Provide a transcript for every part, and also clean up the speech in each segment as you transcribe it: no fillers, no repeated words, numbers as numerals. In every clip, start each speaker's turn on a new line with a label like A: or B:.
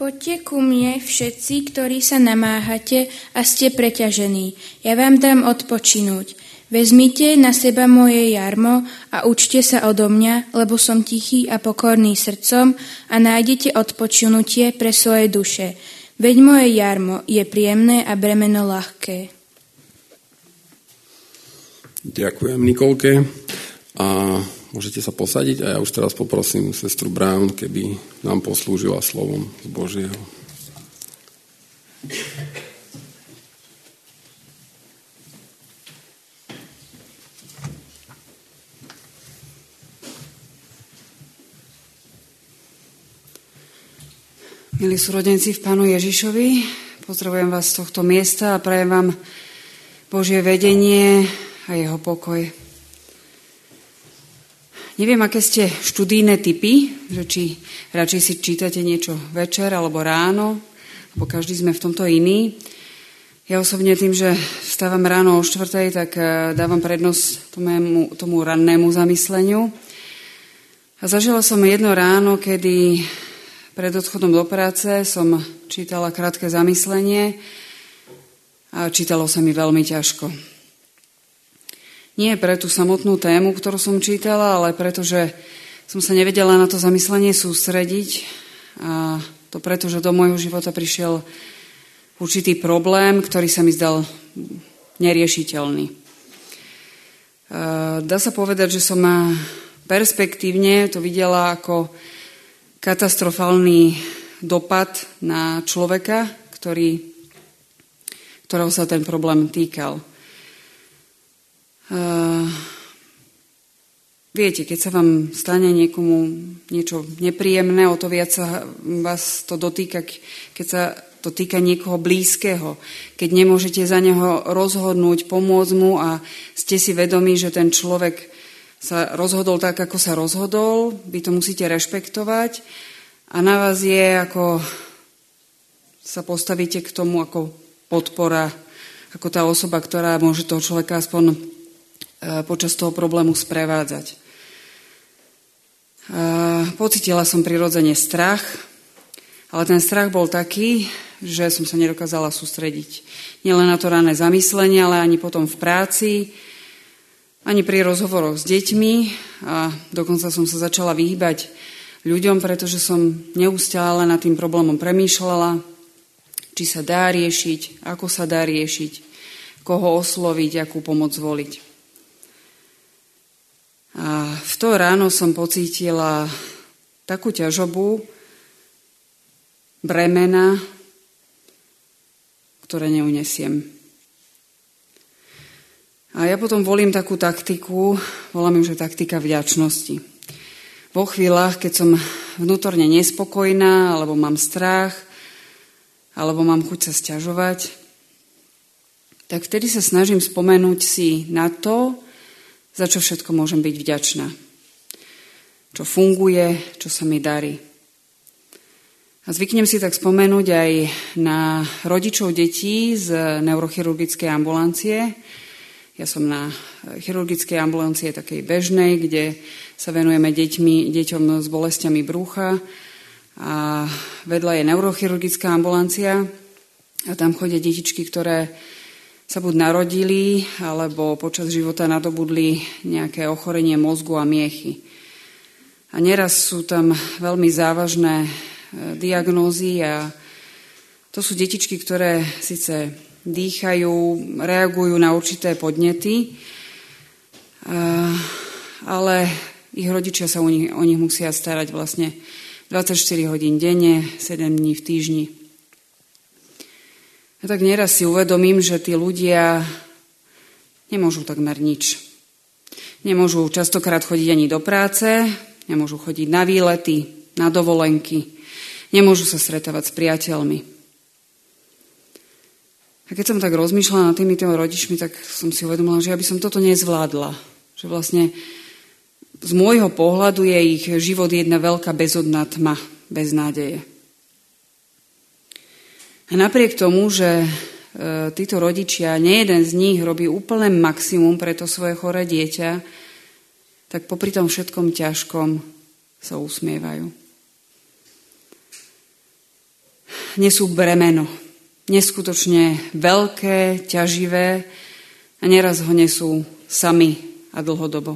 A: Poďte ku mne všetci, ktorí sa namáhate a ste preťažení. Ja vám dám odpočinúť. Vezmite na seba moje jarmo a učte sa odo mňa, lebo som tichý a pokorný srdcom a nájdete odpočinutie pre svoje duše. Veď moje jarmo je príjemné a bremeno ľahké.
B: Ďakujem Nikolke a môžete sa posadiť a ja už teraz poprosím sestru Brown, keby nám poslúžila slovom z Božieho.
C: Milí súrodenci v Pánu Ježišovi, pozdravujem vás z tohto miesta a prajem vám Božie vedenie a jeho pokoj. Neviem, aké ste študijné typy, že či radšej si čítate niečo večer alebo ráno, lebo každý sme v tomto iný. Ja osobne tým, že vstávam ráno o 4:00, tak dávam prednosť tomu rannému zamysleniu. A zažila som jedno ráno, kedy pred odchodom do práce som čítala krátke zamyslenie a čítalo sa mi veľmi ťažko. Nie pre tú samotnú tému, ktorú som čítala, ale preto, že som sa nevedela na to zamyslenie sústrediť. A to preto, že do môjho života prišiel určitý problém, ktorý sa mi zdal neriešiteľný. Dá sa povedať, že som perspektívne to videla ako katastrofálny dopad na človeka, ktorého sa ten problém týkal. Viete, keď sa vám stane niekomu niečo nepríjemné, o to viac sa vás to dotýka, keď sa to týka niekoho blízkeho. Keď nemôžete za neho rozhodnúť, pomôcť mu a ste si vedomí, že ten človek sa rozhodol tak, ako sa rozhodol, vy to musíte rešpektovať a na vás je, ako sa postavíte k tomu ako podpora, ako tá osoba, ktorá môže toho človeka aspoň počas toho problému sprevádzať. Pocítila som prirodzene strach, ale ten strach bol taký, že som sa nedokázala sústrediť. Nielen na to rané zamyslenie, ale ani potom v práci, ani pri rozhovoroch s deťmi a dokonca som sa začala vyhýbať ľuďom, pretože som neustále nad tým problémom premýšľala, či sa dá riešiť, ako sa dá riešiť, koho osloviť, akú pomoc zvoliť. A v to ráno som pocítila takú ťažobu, bremena, ktoré neunesiem. A ja potom volím takú taktiku, volám ju, že taktika vďačnosti. Vo chvíľach, keď som vnútorne nespokojná, alebo mám strach, alebo mám chuť sa sťažovať, tak vtedy sa snažím spomenúť si na to, za čo všetko môžem byť vďačná. Čo funguje, čo sa mi darí. A zvyknem si tak spomenúť aj na rodičov detí z neurochirurgickej ambulancie. Ja som na chirurgickej ambulancie takej bežnej, kde sa venujeme deťom s bolestiami brúcha. A vedľa je neurochirurgická ambulancia a tam chodia detičky, ktoré sa buď narodili, alebo počas života nadobudli nejaké ochorenie mozgu a miechy. A neraz sú tam veľmi závažné diagnózy a to sú detičky, ktoré síce dýchajú, reagujú na určité podnety, ale ich rodičia sa o nich musia starať vlastne 24 hodín denne, 7 dní v týždni. A tak nieraz si uvedomím, že tí ľudia nemôžu takmer nič. Nemôžu častokrát chodiť ani do práce, nemôžu chodiť na výlety, na dovolenky, nemôžu sa stretávať s priateľmi. A keď som tak rozmýšľala nad týmito rodičmi, tak som si uvedomila, že ja by som toto nezvládla. Že vlastne z môjho pohľadu je ich život jedna veľká bezodná tma, bez nádeje. A napriek tomu, že títo rodičia, nejeden z nich robí úplne maximum pre to svoje choré dieťa, tak popri tom všetkom ťažkom sa usmievajú. nesú bremeno. Neskutočne veľké, ťaživé a neraz ho nesú sami a dlhodobo.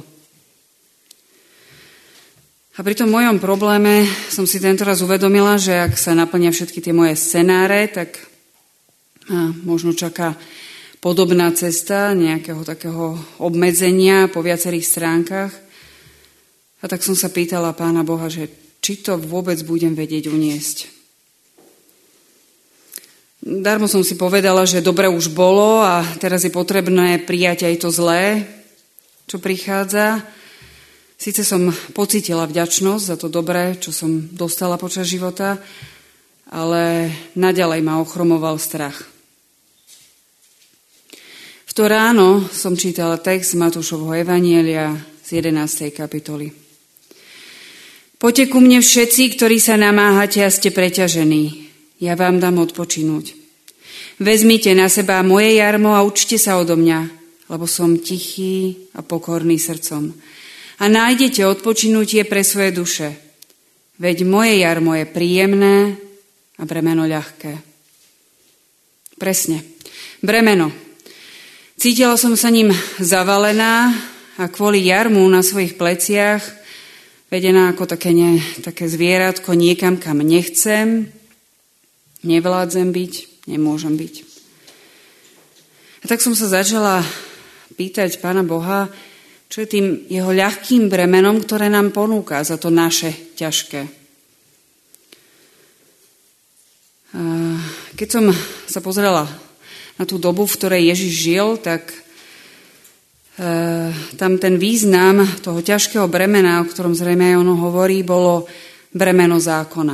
C: A pri tom mojom probléme som si tentoraz uvedomila, že ak sa naplnia všetky tie moje scenáre, tak možno čaká podobná cesta nejakého takého obmedzenia po viacerých stránkach. A tak som sa pýtala Pána Boha, že či to vôbec budem vedieť uniesť. Darmo som si povedala, že dobre už bolo a teraz je potrebné prijať aj to zlé, čo prichádza. Sice som pocítila vďačnosť za to dobré, čo som dostala počas života, ale naďalej ma ochromoval strach. V to ráno som čítala text Matúšovho evanjelia z 11. kapitoly. Poďte ku mne všetci, ktorí sa namáhate a ste preťažení. Ja vám dám odpočinúť. Vezmite na seba moje jarmo a učte sa odo mňa, lebo som tichý a pokorný srdcom. A nájdete odpočinutie pre svoje duše. Veď moje jarmo je príjemné a bremeno ľahké. Presne. Bremeno. Cítila som sa ním zavalená a kvôli jarmu na svojich pleciach vedená ako také zvieratko niekam, kam nechcem, nevládzem byť, nemôžem byť. A tak som sa začala pýtať Pána Boha, čo je tým jeho ľahkým bremenom, ktoré nám ponúka za to naše ťažké. Keď som sa pozrela na tú dobu, v ktorej Ježiš žil, tak tam ten význam toho ťažkého bremena, o ktorom zrejme aj ono hovorí, bolo bremeno zákona.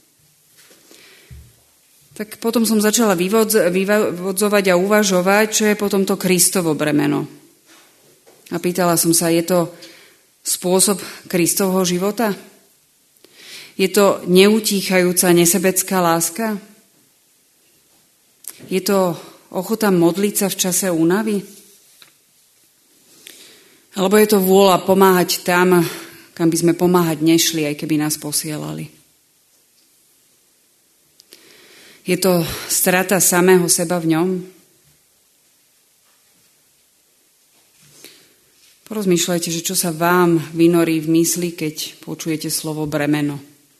C: Tak potom som začala vyvodzovať a uvažovať, čo je potom to Kristovo bremeno. A pýtala som sa, je to spôsob Kristovho života? Je to neutíchajúca nesebecká láska? Je to ochota modliť sa v čase únavy? Alebo je to vôľa pomáhať tam, kam by sme pomáhať nešli, aj keby nás posielali? Je to strata samého seba v ňom? Porozmýšľajte, že čo sa vám vynorí v mysli, keď počujete slovo bremeno.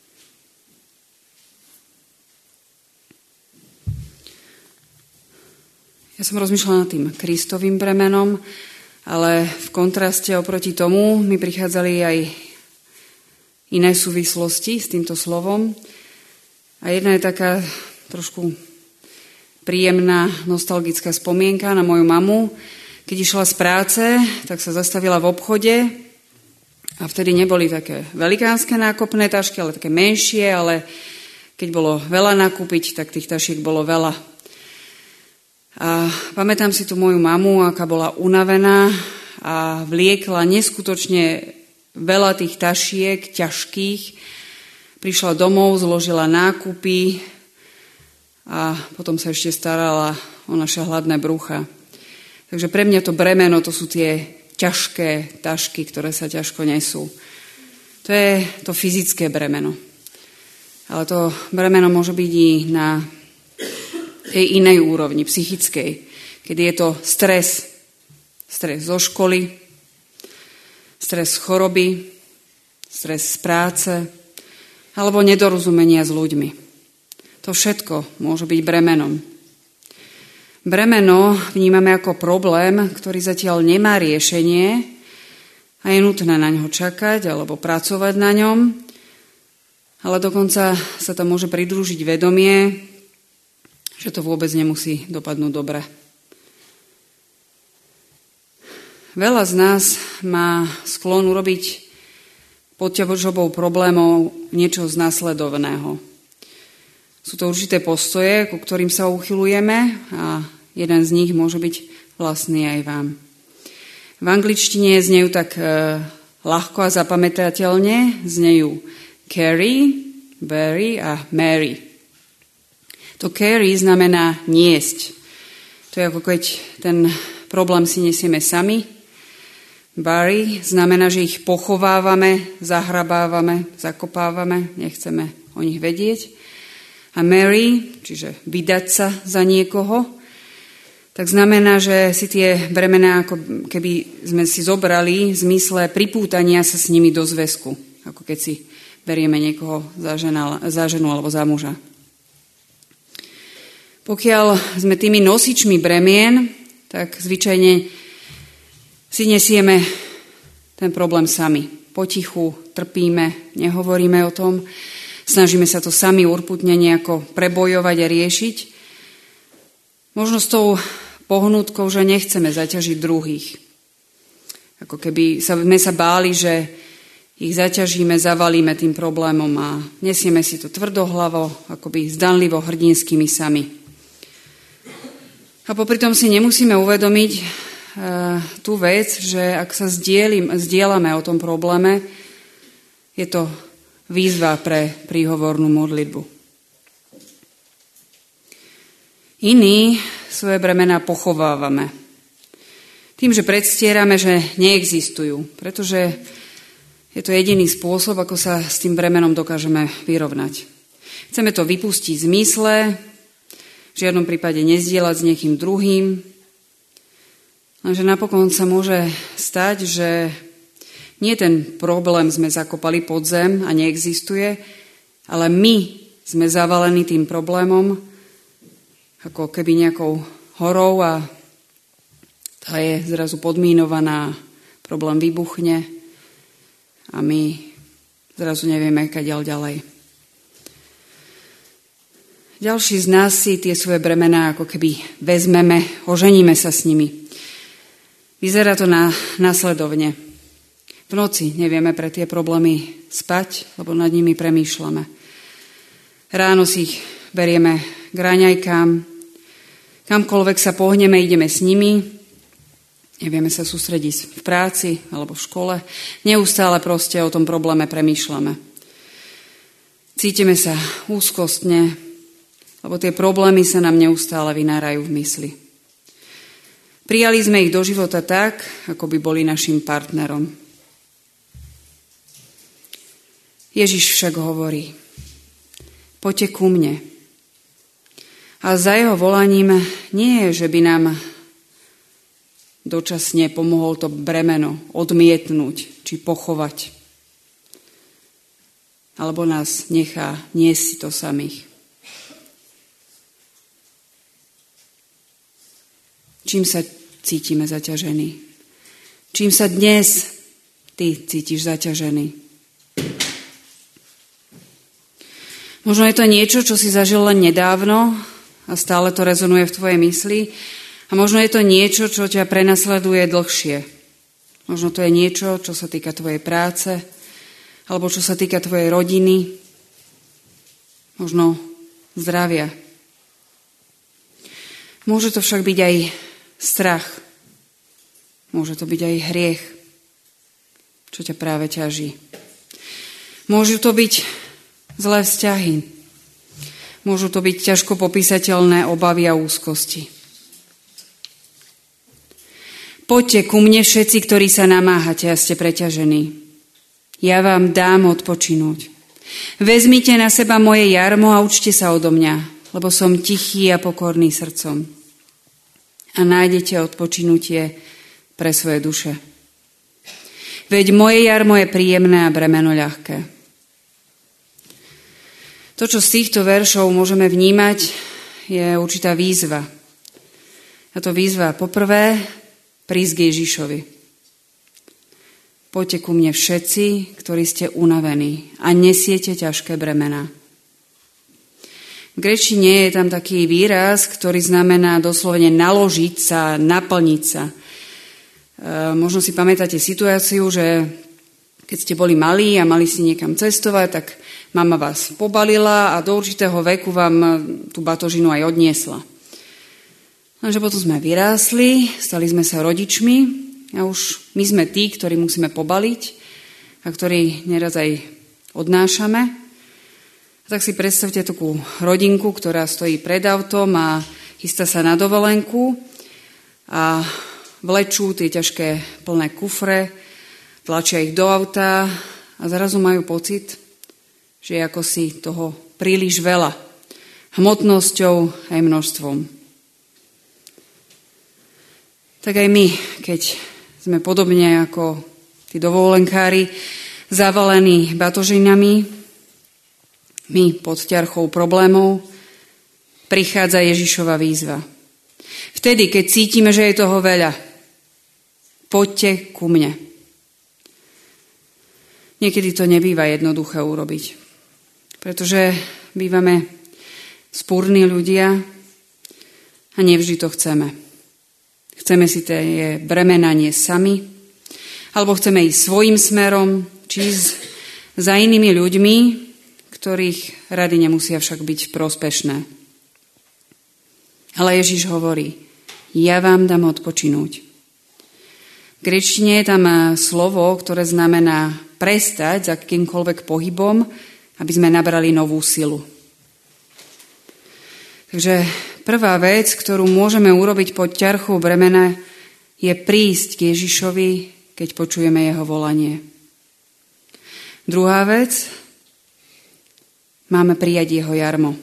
C: Ja som rozmýšľala nad tým Kristovým bremenom, ale v kontraste oproti tomu mi prichádzali aj iné súvislosti s týmto slovom. A jedna je taká trošku príjemná nostalgická spomienka na moju mamu. Keď išla z práce, tak sa zastavila v obchode a vtedy neboli také velikánske nákupné tašky, ale také menšie, ale keď bolo veľa nakúpiť, tak tých tašiek bolo veľa. A pamätám si tu moju mamu, aká bola unavená a vliekla neskutočne veľa tých tašiek, ťažkých. Prišla domov, zložila nákupy a potom sa ešte starala o naše hladné brucha. Takže pre mňa to bremeno, to sú tie ťažké tašky, ktoré sa ťažko nesú. To je to fyzické bremeno. Ale to bremeno môže byť i na tej inej úrovni, psychickej, kedy je to stres. Stres zo školy, stres z choroby, stres z práce, alebo nedorozumenia s ľuďmi. To všetko môže byť bremenom. Bremeno vnímame ako problém, ktorý zatiaľ nemá riešenie a je nutné na ňo čakať alebo pracovať na ňom, ale dokonca sa tam môže pridružiť vedomie, že to vôbec nemusí dopadnúť dobre. Veľa z nás má sklon urobiť pod ťažobou problémov niečo z následovného. Sú to určité postoje, ku ktorým sa uchylujeme a jeden z nich môže byť vlastný aj vám. V angličtine znejú tak ľahko a zapamätateľne, znejú carry, bury a marry. To carry znamená niesť. To je ako keď ten problém si nesieme sami. Bury znamená, že ich pochovávame, zahrabávame, zakopávame, nechceme o nich vedieť. A marry, čiže vydať sa za niekoho, tak znamená, že si tie bremená, ako keby sme si zobrali v zmysle pripútania sa s nimi do zväzku, ako keď si berieme niekoho za ženu alebo za muža. Pokiaľ sme tými nosičmi bremien, tak zvyčajne si nesieme ten problém sami. Potichu trpíme, nehovoríme o tom, snažíme sa to sami urputne nejako prebojovať a riešiť. Možno s tou pohnutkou, že nechceme zaťažiť druhých. Ako keby sme sa báli, že ich zaťažíme, zavalíme tým problémom a nesieme si to tvrdohlavo, akoby zdanlivo hrdinskými sami. A popri tom si nemusíme uvedomiť tú vec, že ak sa zdieľame o tom probléme, je to výzva pre príhovornú modlitbu. Iní svoje bremená pochovávame. Tým, že predstierame, že neexistujú, pretože je to jediný spôsob, ako sa s tým bremenom dokážeme vyrovnať. Chceme to vypustiť z mysle, v žiadnom prípade nezdieľať s niekým druhým, lenže napokon sa môže stať, že nie ten problém sme zakopali pod zem a neexistuje, ale my sme zavalení tým problémom, ako keby nejakou horou a tá je zrazu podmínovaná, problém vybuchne a my zrazu nevieme, kadeľ ďalej. Ďalší z nás si tie svoje bremená ako keby vezmeme, oženíme sa s nimi. Vyzerá to následovne. V noci nevieme pre tie problémy spať, lebo nad nimi premýšľame. Ráno si ich berieme k raňajkám, kamkoľvek sa pohneme, ideme s nimi, nevieme sa sústrediť v práci alebo v škole, neustále proste o tom probléme premýšľame. Cítime sa úzkostne, lebo tie problémy sa nám neustále vynárajú v mysli. Prijali sme ich do života tak, ako by boli našim partnerom. Ježiš však hovorí: poďte ku mne. A za jeho volaním nie je, že by nám dočasne pomohol to bremeno odmietnúť či pochovať. Alebo nás nechá niesť si to samých. Čím sa cítime zaťažení? Čím sa dnes ty cítiš zaťažený? Možno je to niečo, čo si zažil len nedávno a stále to rezonuje v tvojej mysli. A možno je to niečo, čo ťa prenasleduje dlhšie. Možno to je niečo, čo sa týka tvojej práce, alebo čo sa týka tvojej rodiny, možno zdravia. Môže to však byť aj strach. Môže to byť aj hriech, čo ťa práve ťaží. Môžu to byť zlé vzťahy. Môžu to byť ťažko popísateľné obavy a úzkosti. Poďte ku mne všetci, ktorí sa namáhate a ste preťažení. Ja vám dám odpočinúť. Vezmite na seba moje jarmo a učte sa odo mňa, lebo som tichý a pokorný srdcom. A nájdete odpočinutie pre svoje duše. Veď moje jarmo je príjemné a bremeno ľahké. To, čo z týchto veršov môžeme vnímať, je určitá výzva. A to výzva poprvé, prísť k Ježišovi. Poďte ku mne všetci, ktorí ste unavení a nesiete ťažké bremená. V gréčtine je tam taký výraz, ktorý znamená doslovene naložiť sa, naplniť sa. Možno si pamätáte situáciu, že keď ste boli malí a mali si niekam cestovať, tak mama vás pobalila a do určitého veku vám tú batožinu aj odniesla. Lenže potom sme vyrástli, stali sme sa rodičmi a už my sme tí, ktorí musíme pobaliť a ktorí neraz aj odnášame. A tak si predstavte takú rodinku, ktorá stojí pred autom a chystá sa na dovolenku a vlečú tie ťažké plné kufre, tlačia ich do auta a zrazu majú pocit, že ako si toho príliš veľa. hmotnosťou aj množstvom. Tak aj my, keď sme podobne ako tí dovolenkári zavalení batožinami, my pod ťarchou problémov, prichádza Ježišova výzva. Vtedy, keď cítime, že je toho veľa, poďte ku mne. Niekedy to nebýva jednoduché urobiť, pretože bývame spúrni ľudia a nevždy to chceme. Chceme si tie bremená niesť sami, alebo chceme ísť svojím smerom, či za inými ľuďmi, ktorých rady nemusia však byť prospešné. Ale Ježiš hovorí, ja vám dám odpočinúť. V gréčtine je tam slovo, ktoré znamená prestať s akýmkoľvek pohybom, aby sme nabrali novú silu. Takže prvá vec, ktorú môžeme urobiť pod ťarchou bremena, je prísť k Ježišovi, keď počujeme jeho volanie. Druhá vec, máme prijať jeho jarmo.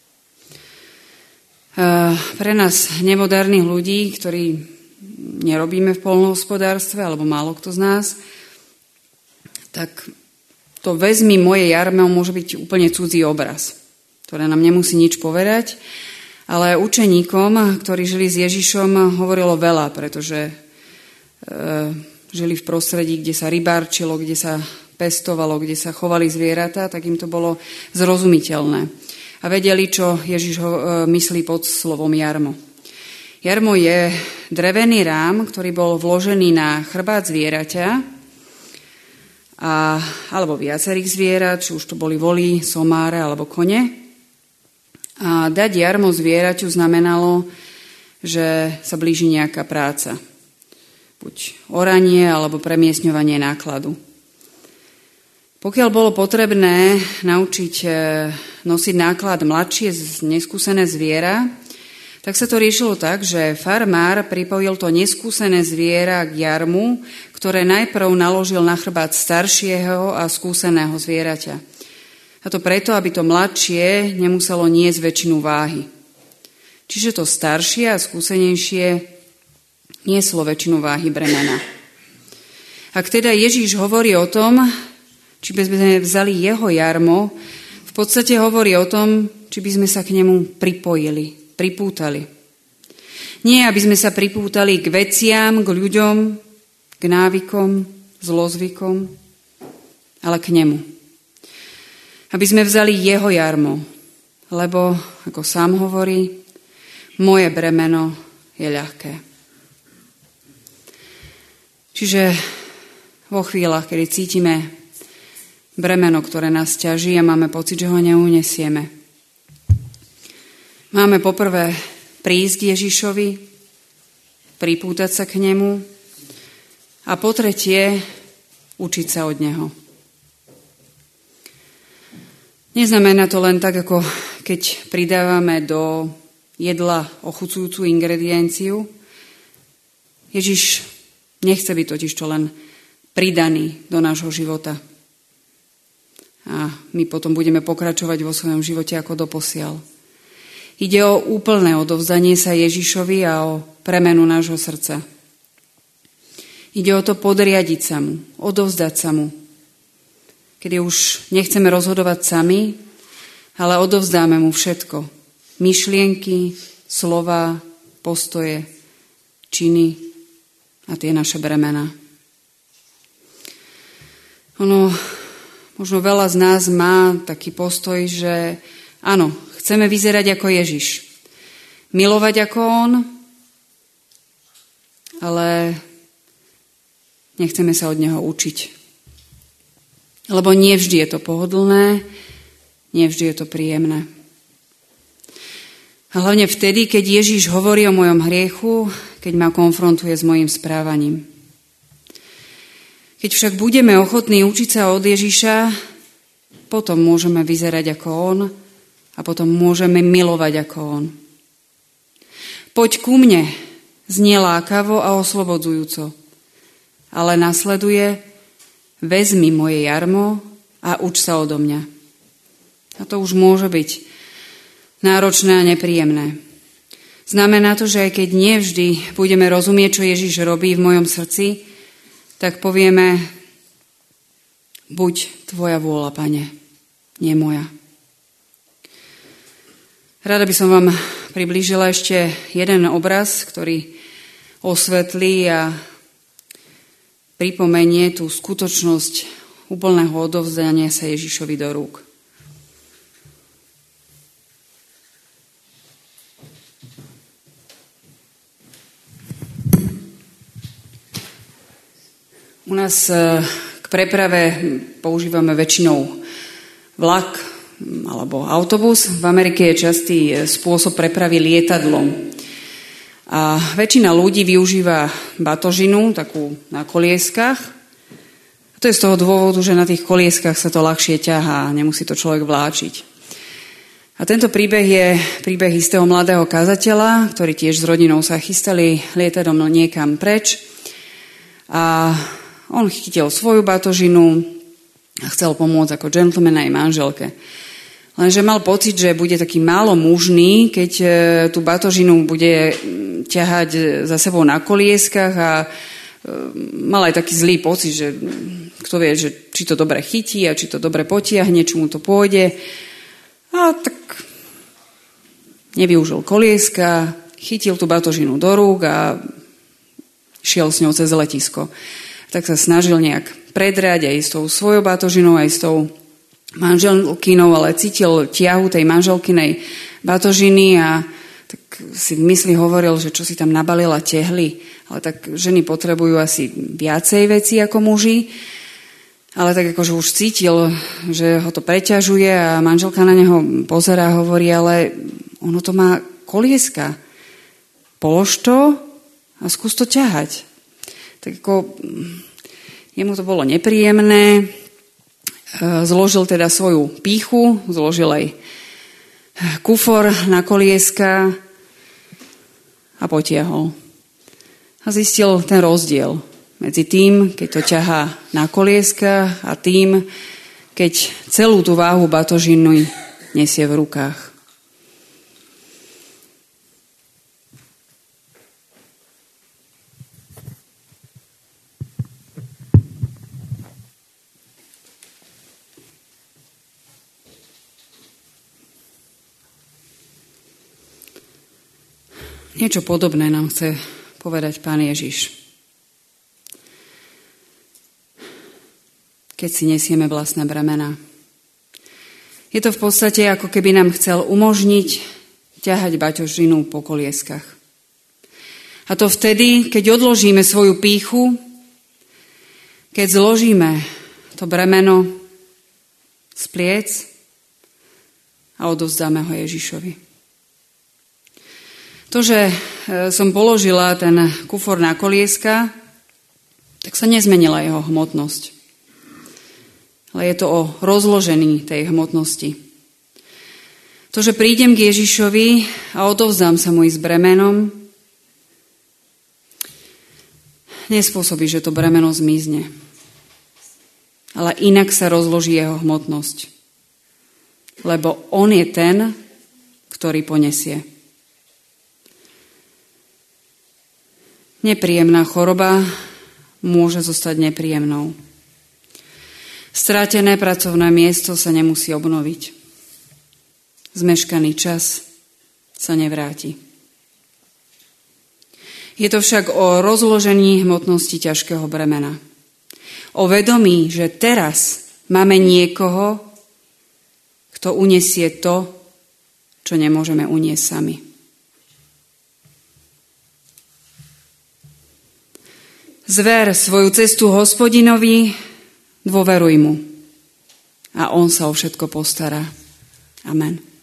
C: Pre nás nemoderných ľudí, ktorí nerobíme v poľnohospodárstve, alebo málo kto z nás, tak to vezmi moje jarmo môže byť úplne cudzí obraz, ktoré nám nemusí nič povedať, ale učeníkom, ktorí žili s Ježišom, hovorilo veľa, pretože žili v prostredí, kde sa rybárčilo, kde sa pestovalo, kde sa chovali zvieratá, tak im to bolo zrozumiteľné. A vedeli, čo Ježiš myslí pod slovom jarmo. Jarmo je drevený rám, ktorý bol vložený na chrbát zvieraťa, alebo viacerých zvierat, či už to boli voly, somáre alebo kone. A dať jarmo zvieraťu znamenalo, že sa blíži nejaká práca. Buď oranie, alebo premiestňovanie nákladu. Pokiaľ bolo potrebné naučiť nosiť náklad mladšie, neskúsené zviera, tak sa to riešilo tak, že farmár pripojil to neskúsené zviera k jarmu, ktoré najprv naložil na chrbát staršieho a skúseného zvieraťa. A to preto, aby to mladšie nemuselo niesť väčšinu váhy. Čiže to staršie a skúsenejšie nieslo väčšinu váhy bremena. Ak teda Ježíš hovorí o tom, či by sme vzali jeho jarmo, v podstate hovorí o tom, či by sme sa k nemu pripútali. Nie, aby sme sa pripútali k veciam, k ľuďom, k návykom, zlozvykom, ale k nemu. Aby sme vzali jeho jarmo, lebo, ako sám hovorí, moje bremeno je ľahké. Čiže vo chvíľach, kedy cítime bremeno, ktoré nás ťaží a máme pocit, že ho neunesieme. Máme poprvé prísť k Ježišovi, pripútať sa k nemu a po tretie učiť sa od neho. Neznamená to len tak, ako keď pridávame do jedla ochucujúcu ingredienciu. Ježiš nechce byť totiž to len pridaný do nášho života. A my potom budeme pokračovať vo svojom živote ako doposiaľ. Ide o úplné odovzdanie sa Ježišovi a o premenu nášho srdca. Ide o to podriadiť sa mu, odovzdať sa mu. Kedy už nechceme rozhodovať sami, ale odovzdáme mu všetko. Myšlienky, slova, postoje, činy a tie naše bremená. Možno veľa z nás má taký postoj, že áno, chceme vyzerať ako Ježiš. Milovať ako on, ale nechceme sa od neho učiť. Lebo nie vždy je to pohodlné, nie vždy je to príjemné. A hlavne vtedy, keď Ježiš hovorí o mojom hriechu, keď ma konfrontuje s mojím správaním. Keď však budeme ochotní učiť sa od Ježiša, potom môžeme vyzerať ako on a potom môžeme milovať ako on. Poď ku mne, znie lákavo a oslobodzujúco, ale nasleduje vezmi moje jarmo a uč sa odo mňa. A to už môže byť náročné a nepríjemné. Znamená to, že aj keď nevždy budeme rozumieť, čo Ježiš robí v mojom srdci, tak povieme, buď tvoja vôľa, Pane, nie moja. Rada by som vám priblížila ešte jeden obraz, ktorý osvetlí a pripomenie tú skutočnosť úplného odovzdania sa Ježišovi do rúk. U nás k preprave používame väčšinou vlak alebo autobus. V Amerike je častý spôsob prepravy lietadlom. A väčšina ľudí využíva batožinu, takú na kolieskách. A to je z toho dôvodu, že na tých kolieskách sa to ľahšie ťahá a nemusí to človek vláčiť. A tento príbeh je príbeh istého mladého kazateľa, ktorý tiež s rodinou sa chystali lietadlom niekam preč. A on chytil svoju batožinu a chcel pomôcť ako gentleman aj manželke. Lenže mal pocit, že bude taký málo mužný, keď tú batožinu bude ťahať za sebou na kolieskach a mal aj taký zlý pocit, že kto vie, že či to dobre chytí a či to dobre potiahne, či mu to pôjde. A tak nevyužil kolieska, chytil tú batožinu do rúk a šiel s ňou cez letisko. Tak sa snažil nejak predrať aj s tou svojou batožinou, aj s tou manželkinou, ale cítil ťahu tej manželkinej batožiny a tak si v mysli hovoril, že čo si tam nabalila tehly, ale tak ženy potrebujú asi viacej veci ako muži, ale tak akože už cítil, že ho to preťažuje a manželka na neho pozerá a hovorí, ale ono to má kolieska. Polož to a skús to ťahať. Tak ako jemu to bolo nepríjemné, zložil teda svoju pýchu, zložil aj kufor na kolieska a potiahol. A zistil ten rozdiel medzi tým, keď to ťahá na kolieska a tým, keď celú tú váhu batožiny nesie v rukách. Niečo podobné nám chce povedať Pán Ježiš. Keď si nesieme vlastné bremená. Je to v podstate, ako keby nám chcel umožniť ťahať batožinu po kolieskach. A to vtedy, keď odložíme svoju pýchu, keď zložíme to bremeno z pliec a odovzdáme ho Ježišovi. To, že som položila ten kufor na kolieska, tak sa nezmenila jeho hmotnosť. Ale je to o rozložení tej hmotnosti. To, že prídem k Ježišovi a odovzdám sa mu s bremenom, nespôsobí, že to bremeno zmizne. Ale inak sa rozloží jeho hmotnosť. Lebo on je ten, ktorý ponesie. Nepríjemná choroba môže zostať nepríjemnou. Strátené pracovné miesto sa nemusí obnoviť. Zmeškaný čas sa nevráti. Je to však o rozložení hmotnosti ťažkého bremena. O vedomí, že teraz máme niekoho, kto unesie to, čo nemôžeme uniesť sami. Zver svoju cestu Hospodinovi, dôveruj mu a on sa o všetko postará. Amen.